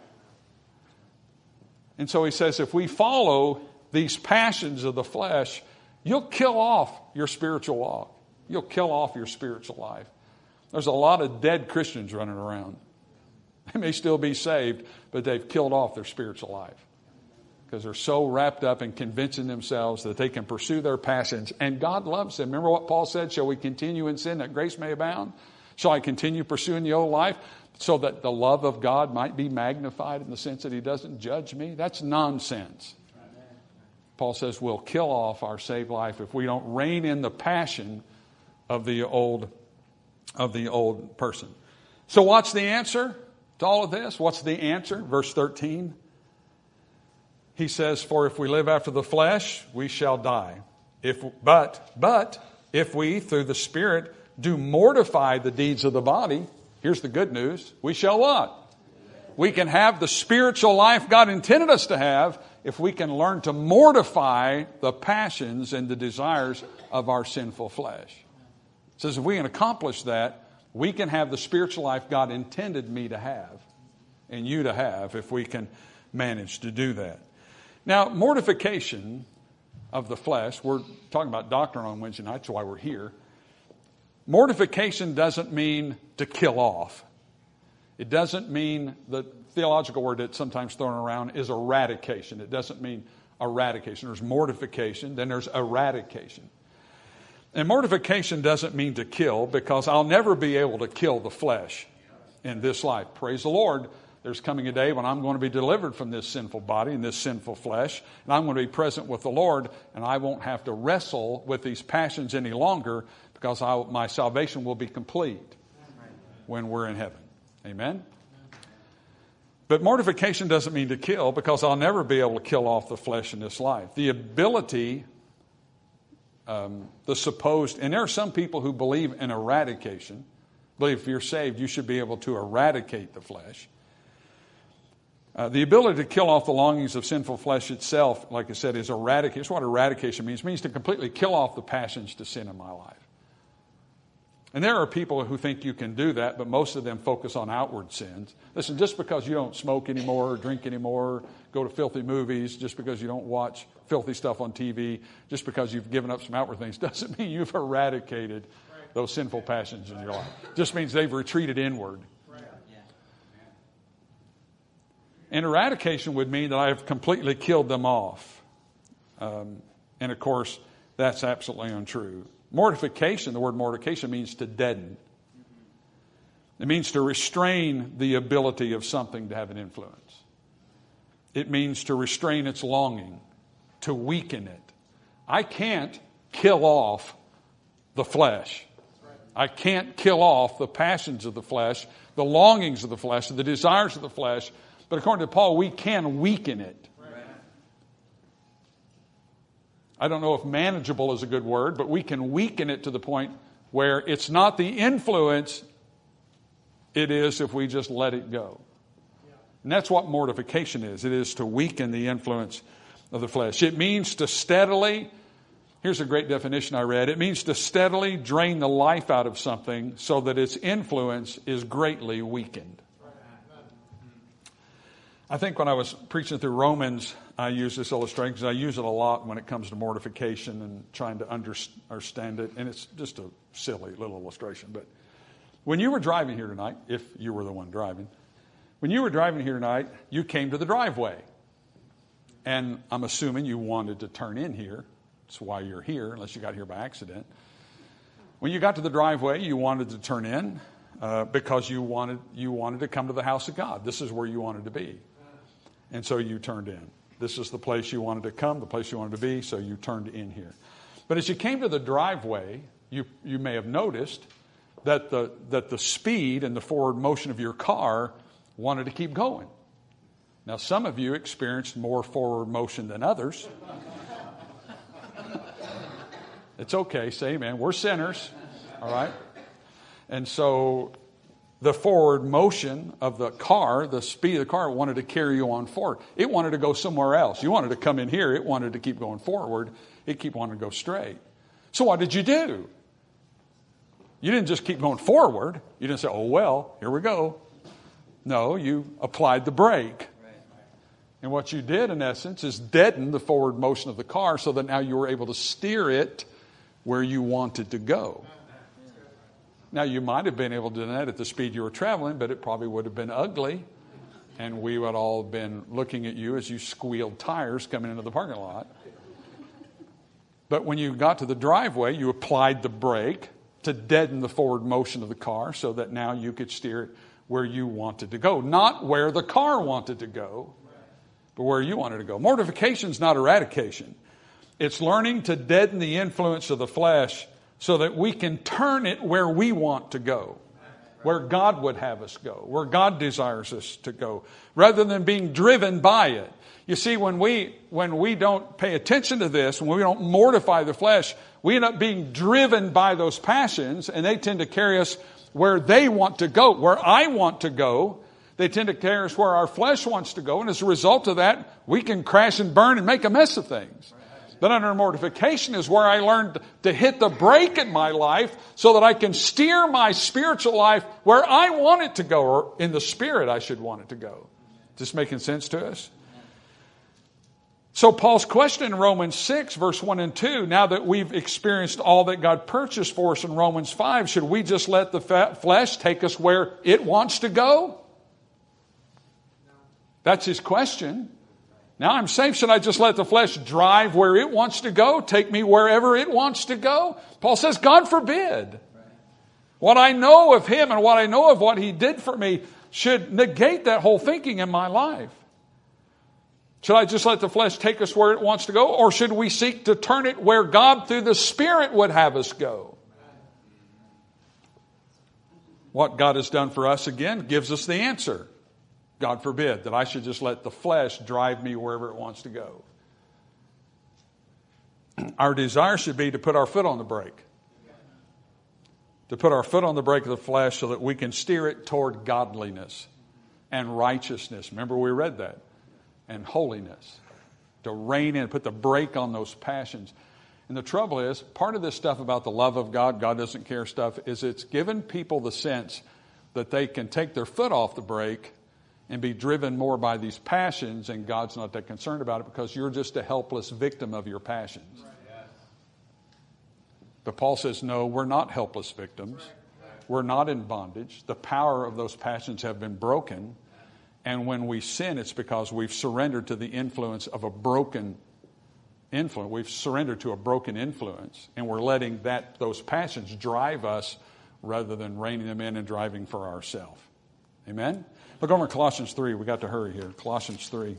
And so he says, if we follow these passions of the flesh, you'll kill off your spiritual walk. You'll kill off your spiritual life. There's a lot of dead Christians running around. They may still be saved, but they've killed off their spiritual life because they're so wrapped up in convincing themselves that they can pursue their passions. And God loves them. Remember what Paul said? Shall we continue in sin that grace may abound? Shall I continue pursuing the old life so that the love of God might be magnified in the sense that he doesn't judge me? That's nonsense. Paul says we'll kill off our saved life if we don't rein in the passion of the old of the old person. So what's the answer to all of this? What's the answer? Verse thirteen. He says, for if we live after the flesh, we shall die. If but but if we through the Spirit do mortify the deeds of the body, here's the good news, we shall what? We can have the spiritual life God intended us to have if we can learn to mortify the passions and the desires of our sinful flesh. It says if we can accomplish that, we can have the spiritual life God intended me to have and you to have if we can manage to do that. Now, mortification of the flesh, we're talking about doctrine on Wednesday night, that's why we're here. Mortification doesn't mean to kill off. It doesn't mean, the theological word that's sometimes thrown around is eradication. It doesn't mean eradication. There's mortification, then there's eradication. And mortification doesn't mean to kill, because I'll never be able to kill the flesh in this life. Praise the Lord. There's coming a day when I'm going to be delivered from this sinful body and this sinful flesh, and I'm going to be present with the Lord, and I won't have to wrestle with these passions any longer, because I, my salvation will be complete when we're in heaven. Amen? But mortification doesn't mean to kill, because I'll never be able to kill off the flesh in this life. The ability, um, the supposed, and there are some people who believe in eradication, believe if you're saved, you should be able to eradicate the flesh. Uh, the ability to kill off the longings of sinful flesh itself, like I said, is eradication. That's what eradication means. It means to completely kill off the passions to sin in my life. And there are people who think you can do that, but most of them focus on outward sins. Listen, just because you don't smoke anymore, or drink anymore, go to filthy movies, just because you don't watch filthy stuff on T V, just because you've given up some outward things, doesn't mean you've eradicated those sinful passions in your life. It just means they've retreated inward. And eradication would mean that I have completely killed them off. Um, and of course, that's absolutely untrue. Mortification, the word mortification means to deaden. It means to restrain the ability of something to have an influence. It means to restrain its longing, to weaken it. I can't kill off the flesh. I can't kill off the passions of the flesh, the longings of the flesh, the desires of the flesh. But according to Paul, we can weaken it. I don't know if manageable is a good word, but we can weaken it to the point where it's not the influence it is if we just let it go. And that's what mortification is. It is to weaken the influence of the flesh. It means to steadily, here's a great definition I read, it means to steadily drain the life out of something so that its influence is greatly weakened. I think when I was preaching through Romans, I used this illustration because I use it a lot when it comes to mortification and trying to understand it. And it's just a silly little illustration. But when you were driving here tonight, if you were the one driving, when you were driving here tonight, you came to the driveway. And I'm assuming you wanted to turn in here. That's why you're here, unless you got here by accident. When you got to the driveway, you wanted to turn in uh, because you wanted you wanted to come to the house of God. This is where you wanted to be. And so you turned in. This is the place you wanted to come, the place you wanted to be, so you turned in here. But as you came to the driveway, you, you may have noticed that the, that the speed and the forward motion of your car wanted to keep going. Now, some of you experienced more forward motion than others. It's okay, say amen. We're sinners, all right? And so the forward motion of the car, the speed of the car, wanted to carry you on forward. It wanted to go somewhere else. You wanted to come in here. It wanted to keep going forward. It keep wanting to go straight. So what did you do? You didn't just keep going forward. You didn't say, oh, well, here we go. No, you applied the brake. And what you did, in essence, is deaden the forward motion of the car so that now you were able to steer it where you wanted to go. Now, you might have been able to do that at the speed you were traveling, but it probably would have been ugly. And we would all have been looking at you as you squealed tires coming into the parking lot. But when you got to the driveway, you applied the brake to deaden the forward motion of the car so that now you could steer it where you wanted to go. Not where the car wanted to go, but where you wanted to go. Mortification is not eradication. It's learning to deaden the influence of the flesh so that we can turn it where we want to go, where God would have us go, where God desires us to go, rather than being driven by it. You see, when we when we don't pay attention to this, when we don't mortify the flesh, we end up being driven by those passions, and they tend to carry us where they want to go, where I want to go. They tend to carry us where our flesh wants to go, and as a result of that, we can crash and burn and make a mess of things. But under mortification is where I learned to hit the brake in my life so that I can steer my spiritual life where I want it to go, or in the spirit I should want it to go. Is this making sense to us? So Paul's question in Romans six, verse one and two, now that we've experienced all that God purchased for us in Romans five, should we just let the flesh take us where it wants to go? That's his question. Now I'm saved. Should I just let the flesh drive where it wants to go? Take me wherever it wants to go? Paul says, God forbid. What I know of him and what I know of what he did for me should negate that whole thinking in my life. Should I just let the flesh take us where it wants to go? Or should we seek to turn it where God through the Spirit would have us go? What God has done for us, again, gives us the answer. God forbid that I should just let the flesh drive me wherever it wants to go. Our desire should be to put our foot on the brake. To put our foot on the brake of the flesh so that we can steer it toward godliness and righteousness. Remember we read that. And holiness. To rein in, put the brake on those passions. And the trouble is, part of this stuff about the love of God, God doesn't care stuff, is it's given people the sense that they can take their foot off the brake and be driven more by these passions, and God's not that concerned about it because you're just a helpless victim of your passions. But Paul says, no, we're not helpless victims. We're not in bondage. The power of those passions have been broken. And when we sin, it's because we've surrendered to the influence of a broken influence. We've surrendered to a broken influence, and we're letting that those passions drive us rather than reining them in and driving for ourselves. Amen? Look over at Colossians three. We got to hurry here. Colossians three.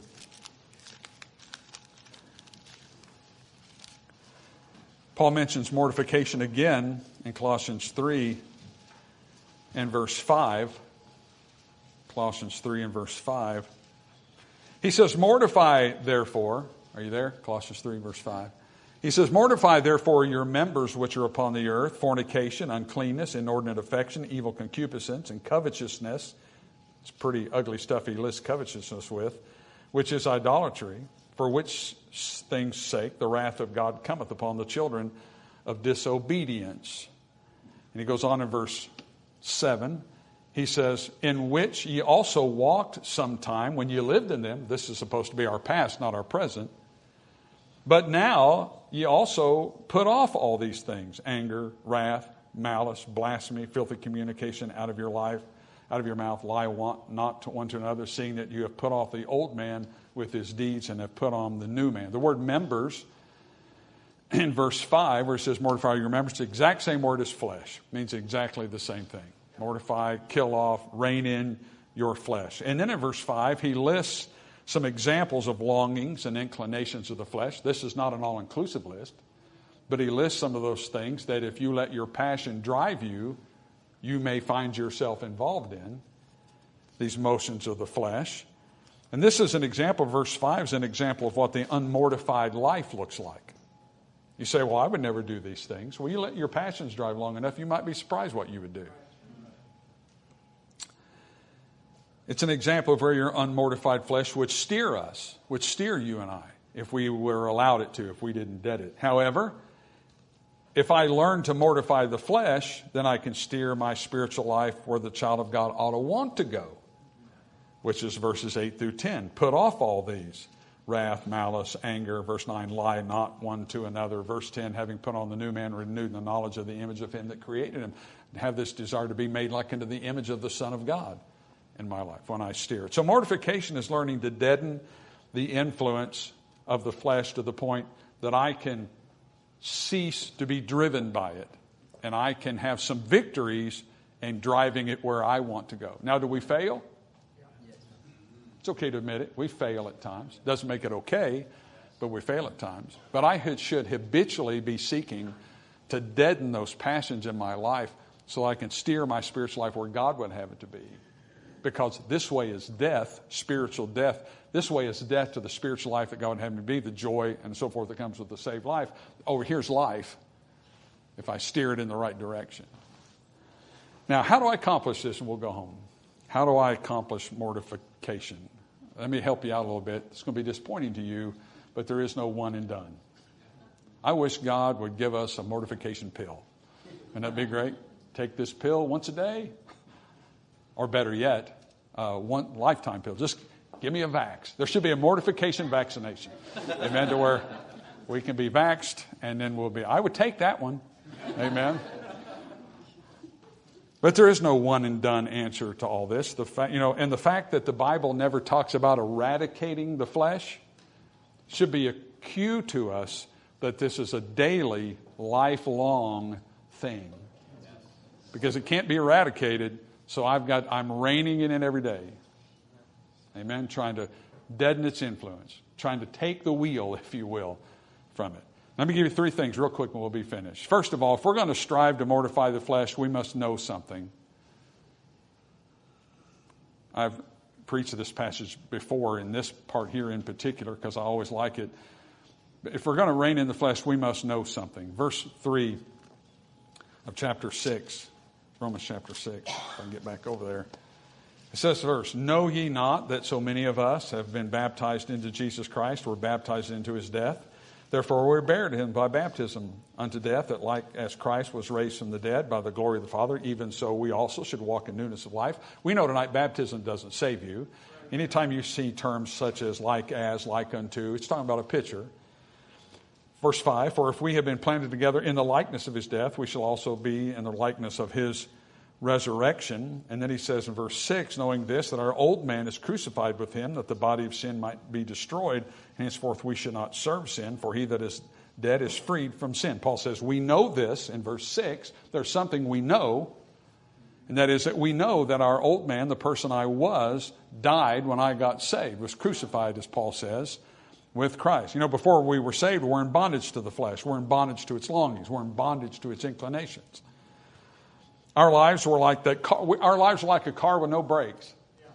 Paul mentions mortification again in Colossians three and verse five. Colossians three and verse five. He says, mortify therefore. Are you there? Colossians three verse five. He says, mortify therefore your members which are upon the earth, fornication, uncleanness, inordinate affection, evil concupiscence, and covetousness. It's pretty ugly stuff he lists covetousness with, which is idolatry, for which things' sake the wrath of God cometh upon the children of disobedience. And he goes on in verse seven. He says, in which ye also walked sometime when ye lived in them. This is supposed to be our past, not our present. But now ye also put off all these things, anger, wrath, malice, blasphemy, filthy communication out of your life, out of your mouth, lie not to one to another, seeing that you have put off the old man with his deeds and have put on the new man. The word members in verse five, where it says mortify your members, the exact same word as flesh. It means exactly the same thing. Mortify, kill off, rein in your flesh. And then in verse five, he lists some examples of longings and inclinations of the flesh. This is not an all-inclusive list, but he lists some of those things that if you let your passion drive you, you may find yourself involved in, these motions of the flesh. And this is an example, verse five is an example of what the unmortified life looks like. You say, well, I would never do these things. Well, you let your passions drive long enough, you might be surprised what you would do. It's an example of where your unmortified flesh would steer us, would steer you and I, if we were allowed it to, if we didn't dead it. However, if I learn to mortify the flesh, then I can steer my spiritual life where the child of God ought to want to go, which is verses eight through ten. Put off all these: wrath, malice, anger. Verse nine, lie not one to another. Verse ten, having put on the new man, renewed in the knowledge of the image of him that created him. Have this desire to be made like unto the image of the Son of God in my life when I steer it. So mortification is learning to deaden the influence of the flesh to the point that I can cease to be driven by it, and I can have some victories in driving it where I want to go. Now, do we fail? It's okay to admit it. We fail at times. Doesn't make it okay, but we fail at times. But I should habitually be seeking to deaden those passions in my life so I can steer my spiritual life where God would have it to be. Because this way is death, spiritual death. This way is death to the spiritual life that God would have me be, the joy and so forth that comes with the saved life. Over here's life if I steer it in the right direction. Now, how do I accomplish this? And we'll go home. How do I accomplish mortification? Let me help you out a little bit. It's going to be disappointing to you, but there is no one and done. I wish God would give us a mortification pill. Wouldn't that be great? Take this pill once a day, or better yet, uh, one lifetime pill. Just give me a vax. There should be a mortification vaccination. Amen. To where we can be vaxxed, and then we'll be. I would take that one. Amen. But there is no one and done answer to all this. The fact, you know, and the fact that the Bible never talks about eradicating the flesh should be a cue to us that this is a daily, lifelong thing. Because it can't be eradicated, so I've got I'm reining it in every day. Amen. Trying to deaden its influence, trying to take the wheel, if you will, from it. Let me give you three things real quick and we'll be finished. First of all, if we're going to strive to mortify the flesh, we must know something. I've preached this passage before in this part here in particular because I always like it. If we're going to reign in the flesh, we must know something. Verse three of chapter six, Romans chapter six, if I can get back over there. It says verse, know ye not that so many of us have been baptized into Jesus Christ, were baptized into his death? Therefore we are buried in him by baptism unto death, that like as Christ was raised from the dead by the glory of the Father, even so we also should walk in newness of life. We know tonight baptism doesn't save you. Anytime you see terms such as like as, like unto, it's talking about a picture. Verse five, for if we have been planted together in the likeness of his death, we shall also be in the likeness of his resurrection. And then he says in verse six, knowing this, that our old man is crucified with him, that the body of sin might be destroyed. Henceforth we should not serve sin, for he that is dead is freed from sin. Paul says we know this in verse six. There's something we know, and that is that we know that our old man, the person I was, died when I got saved, was crucified, as Paul says, with Christ. You know, before we were saved, we're in bondage to the flesh. We're in bondage to its longings. We're in bondage to its inclinations. Our lives were like that. Car, our lives were like a car with no brakes.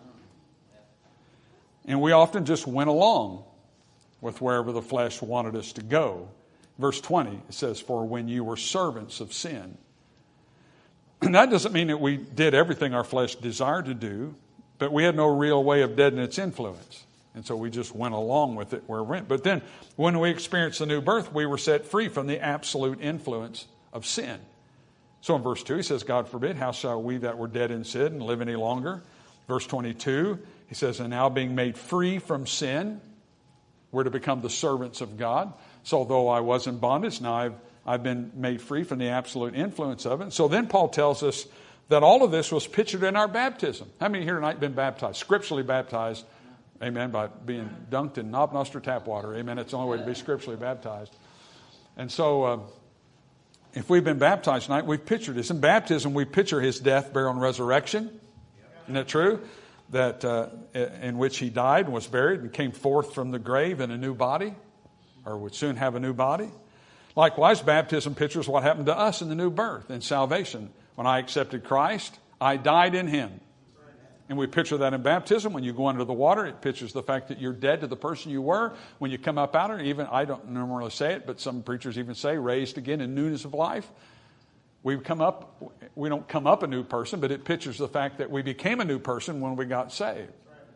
And we often just went along with wherever the flesh wanted us to go. Verse twenty, it says, for when you were servants of sin. And that doesn't mean that we did everything our flesh desired to do, but we had no real way of deadening its influence. And so we just went along with it where it went. But then when we experienced the new birth, we were set free from the absolute influence of sin. So in verse two, he says, God forbid, how shall we that were dead in sin live any longer? Verse twenty-two, he says, and now being made free from sin, we're to become the servants of God. So though I was in bondage, now I've, I've been made free from the absolute influence of it. So then Paul tells us that all of this was pictured in our baptism. How many here tonight have been baptized, scripturally baptized? Amen, by being dunked in Knob Noster tap water. Amen, it's the only way to be scripturally baptized. And so uh, if we've been baptized tonight, we've pictured this. In baptism, we picture his death, burial, and resurrection. Isn't that true? That uh, in which he died and was buried and came forth from the grave in a new body, or would soon have a new body. Likewise, baptism pictures what happened to us in the new birth, in salvation. When I accepted Christ, I died in him. And we picture that in baptism. When you go under the water, it pictures the fact that you're dead to the person you were. When you come up out of it, even, I don't normally say it, but some preachers even say, raised again in newness of life. We come up, we don't come up a new person, but it pictures the fact that we became a new person when we got saved.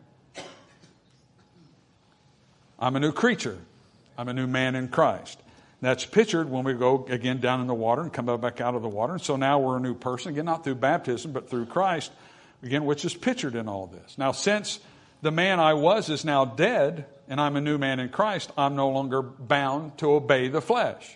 I'm a new creature. I'm a new man in Christ. That's pictured when we go again down in the water and come back out of the water. And so now we're a new person, again, not through baptism, but through Christ, again, which is pictured in all this. Now, since the man I was is now dead, and I'm a new man in Christ, I'm no longer bound to obey the flesh.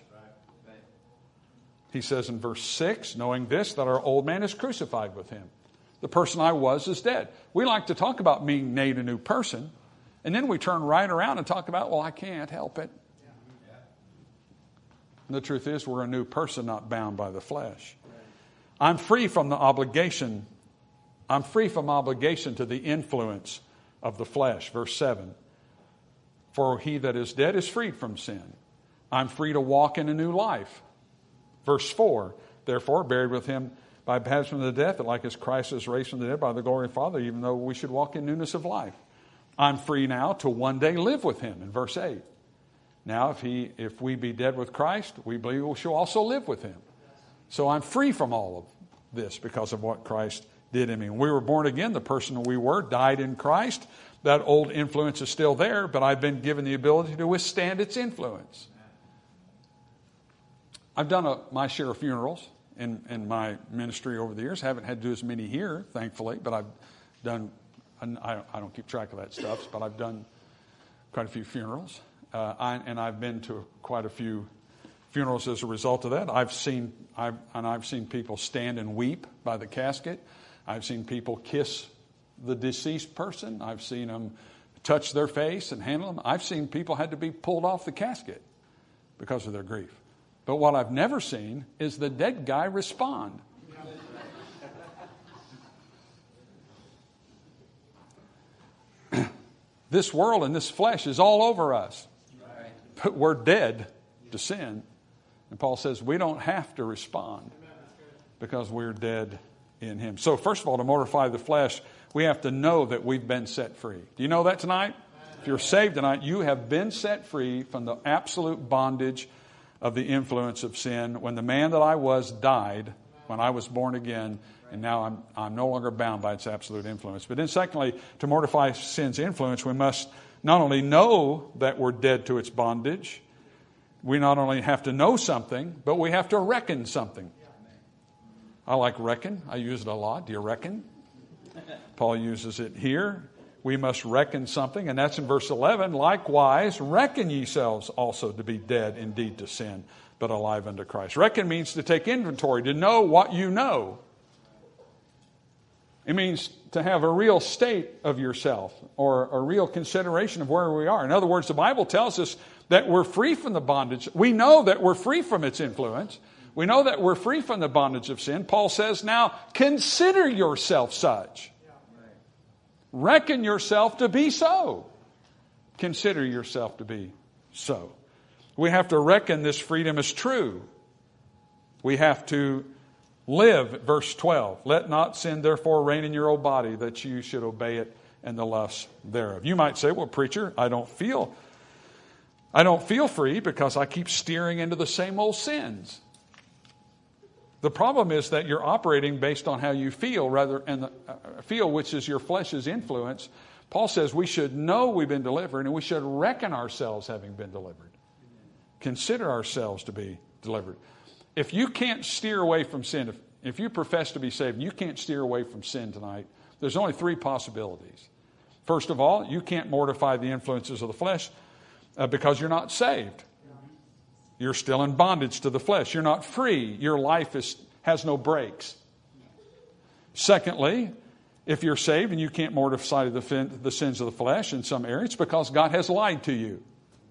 He says in verse six, knowing this, that our old man is crucified with him. The person I was is dead. We like to talk about being made a new person, and then we turn right around and talk about, well, I can't help it. And the truth is, we're a new person, not bound by the flesh. I'm free from the obligation. I'm free from obligation to the influence of the flesh. Verse seven. For he that is dead is freed from sin. I'm free to walk in a new life. Verse four. Therefore, buried with him by baptism of the death, that like as Christ is raised from the dead by the glory of the Father, even though we should walk in newness of life. I'm free now to one day live with him. In verse eight. Now, if he, if we be dead with Christ, we believe we shall also live with him. So I'm free from all of this because of what Christ did in me. When we were born again, the person we were died in Christ. That old influence is still there, but I've been given the ability to withstand its influence. I've done a, my share of funerals in, in my ministry over the years. Haven't had to do as many here, thankfully, but I've done, I, I don't keep track of that stuff, but I've done quite a few funerals. Uh, I, and I've been to quite a few funerals as a result of that. I've seen, I've, and I've seen people stand and weep by the casket. I've seen people kiss the deceased person. I've seen them touch their face and handle them. I've seen people had to be pulled off the casket because of their grief. But what I've never seen is the dead guy respond. This world and this flesh is all over us. But we're dead to sin. And Paul says we don't have to respond because we're dead in him. So first of all, to mortify the flesh, we have to know that we've been set free. Do you know that tonight? If you're saved tonight, you have been set free from the absolute bondage of the influence of sin. When the man that I was died, when I was born again, and now I'm, I'm no longer bound by its absolute influence. But then secondly, to mortify sin's influence, we must not only know that we're dead to its bondage, we not only have to know something, but we have to reckon something. I like reckon. I use it a lot. Do you reckon? Paul uses it here. We must reckon something, and that's in verse eleven. Likewise, reckon yourselves also to be dead indeed to sin, but alive unto Christ. Reckon means to take inventory, to know what you know. It means to have a real state of yourself or a real consideration of where we are. In other words, the Bible tells us that we're free from the bondage. We know that we're free from its influence. We know that we're free from the bondage of sin. Paul says, now consider yourself such. Reckon yourself to be so. Consider yourself to be so. We have to reckon this freedom is true. We have to live, verse twelve. Let not sin therefore reign in your old body, that you should obey it and the lusts thereof. You might say, well, preacher, I don't feel, I don't feel free because I keep steering into the same old sins. The problem is that you're operating based on how you feel, rather, and the, uh, feel, which is your flesh's influence. Paul says we should know we've been delivered, and we should reckon ourselves having been delivered. Consider ourselves to be delivered. If you can't steer away from sin, if, if you profess to be saved and you can't steer away from sin tonight, there's only three possibilities. First of all, you can't mortify the influences of the flesh uh, because you're not saved. You're still in bondage to the flesh. You're not free. Your life is, has no brakes. Secondly, if you're saved and you can't mortify the, fin- the sins of the flesh in some areas, it's because God has lied to you.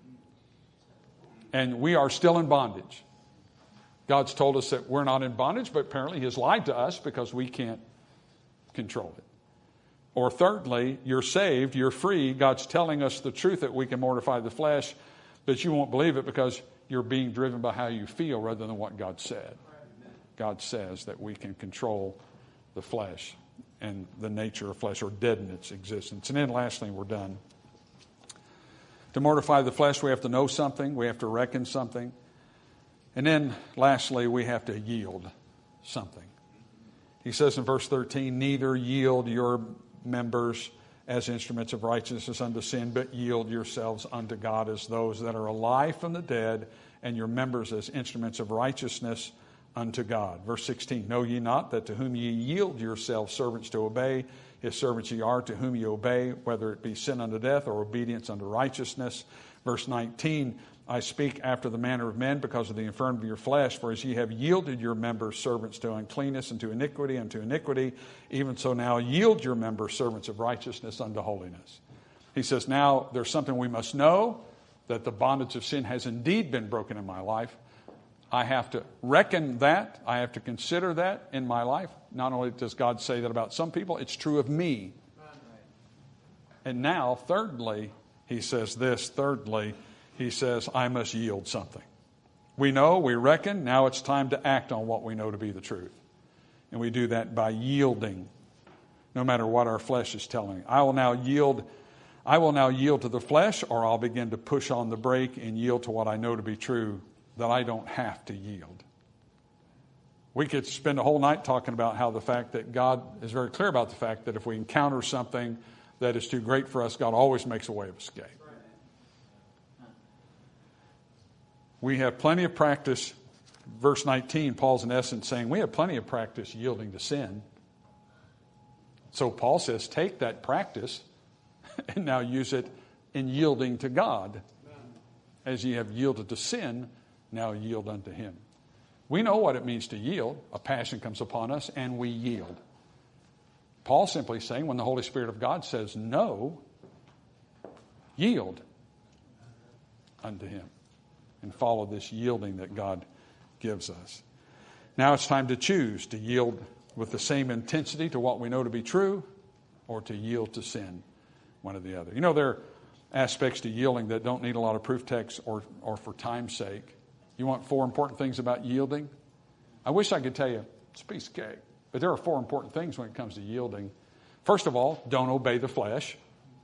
And we are still in bondage. God's told us that we're not in bondage, but apparently He has lied to us because we can't control it. Or thirdly, you're saved, you're free. God's telling us the truth that we can mortify the flesh, but you won't believe it because you're being driven by how you feel rather than what God said. God says that we can control the flesh and the nature of flesh, or deaden its existence. And then lastly, we're done. To mortify the flesh, we have to know something. We have to reckon something. And then lastly, we have to yield. something. He says in verse thirteen, neither yield your members as instruments of righteousness unto sin, but yield yourselves unto God as those that are alive from the dead, and your members as instruments of righteousness unto God. Verse sixteen, know ye not that to whom ye yield yourselves servants to obey, his servants ye are to whom ye obey, whether it be sin unto death or obedience unto righteousness. Verse nineteen, I speak after the manner of men because of the infirmity of your flesh, for as ye have yielded your members servants to uncleanness and to iniquity and to iniquity, even so now yield your members servants of righteousness unto holiness. He says, now there's something we must know, that the bondage of sin has indeed been broken in my life. I have to reckon that. I have to consider that in my life. Not only does God say that about some people, it's true of me. And now, thirdly, he says this, thirdly, he says, I must yield something. We know, we reckon, now it's time to act on what we know to be the truth. And we do that by yielding, no matter what our flesh is telling. I will now yield, I will now yield to the flesh, or I'll begin to push on the brake and yield to what I know to be true, that I don't have to yield. We could spend a whole night talking about how the fact that God is very clear about the fact that if we encounter something that is too great for us, God always makes a way of escape. We have plenty of practice. Verse nineteen, Paul's in essence saying, we have plenty of practice yielding to sin. So Paul says, take that practice and now use it in yielding to God. As ye have yielded to sin, now yield unto him. We know what it means to yield. A passion comes upon us and we yield. Paul's simply saying, when the Holy Spirit of God says no, yield unto him. And follow this yielding that God gives us. Now it's time to choose to yield with the same intensity to what we know to be true, or to yield to sin, one or the other. You know, there are aspects to yielding that don't need a lot of proof text or, or for time's sake. You want four important things about yielding? I wish I could tell you it's a piece of cake, but there are four important things when it comes to yielding. First of all, don't obey the flesh.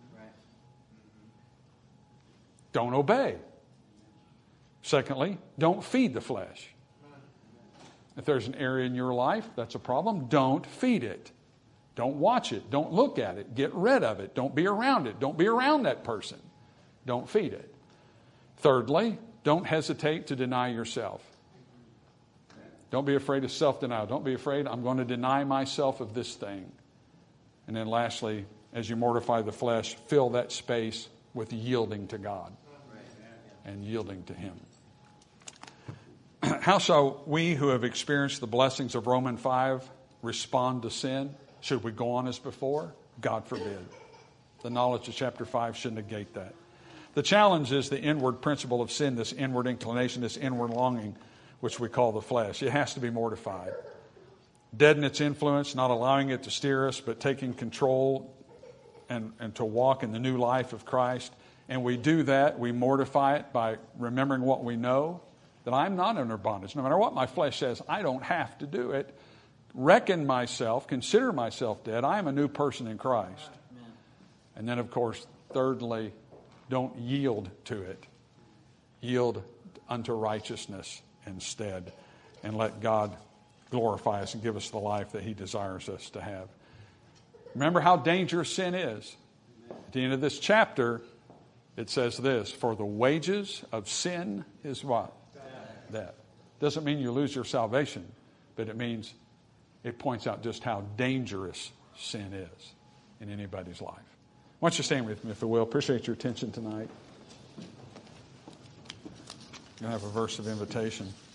Don't obey. Secondly, don't feed the flesh. If there's an area in your life that's a problem, don't feed it. Don't watch it. Don't look at it. Get rid of it. Don't be around it. Don't be around that person. Don't feed it. Thirdly, don't hesitate to deny yourself. Don't be afraid of self-denial. Don't be afraid, I'm going to deny myself of this thing. And then lastly, as you mortify the flesh, fill that space with yielding to God and yielding to him. How shall we who have experienced the blessings of Romans five respond to sin? Should we go on as before? God forbid. The knowledge of chapter five should negate that. The challenge is the inward principle of sin, this inward inclination, this inward longing, which we call the flesh. It has to be mortified. Deaden its influence, not allowing it to steer us, but taking control and, and to walk in the new life of Christ. And we do that, we mortify it by remembering what we know, that I'm not under bondage. No matter what my flesh says, I don't have to do it. Reckon myself, consider myself dead. I am a new person in Christ. Amen. And then, of course, thirdly, don't yield to it. Yield unto righteousness instead, and let God glorify us and give us the life that he desires us to have. Remember how dangerous sin is. At the end of this chapter, it says this, for the wages of sin is what? Death. Doesn't mean you lose your salvation, but it means it points out just how dangerous sin is in anybody's life. Why don't you stand with me, if you will. Appreciate your attention tonight. I'm going to have a verse of invitation.